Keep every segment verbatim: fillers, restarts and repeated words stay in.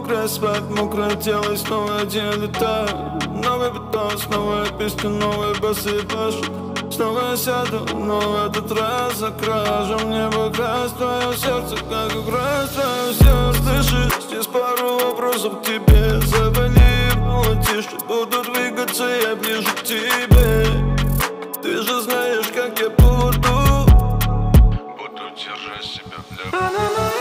мокрая, спать, мокрое тело, и снова один летаю. Новый бетон, снова песня, новый бас и баш. Снова я сяду, но в этот раз за кражем небо крас. Твое сердце, как играет твое сердце. Слышишь, здесь пару вопросов к тебе. Завали, было тише, буду двигаться я ближе к тебе. Ты же знаешь, как я буду. Буду держать себя для...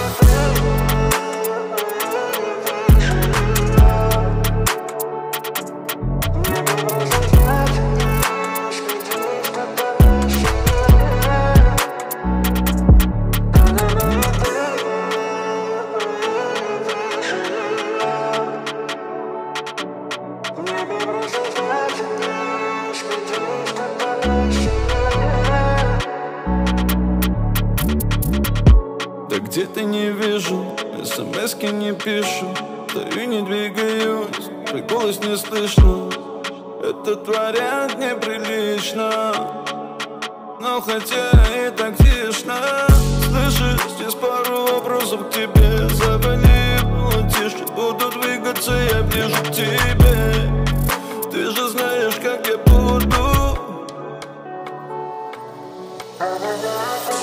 Да где-то не вижу, смс-ки не пишу, стою не двигаюсь, твой голос не слышно. Этот вариант неприлично, но хотя и тактично. Слышишь, здесь пару вопросов к тебе. Завали, было тише, буду двигаться я ближе к тебе. Ты же знаешь, как я буду.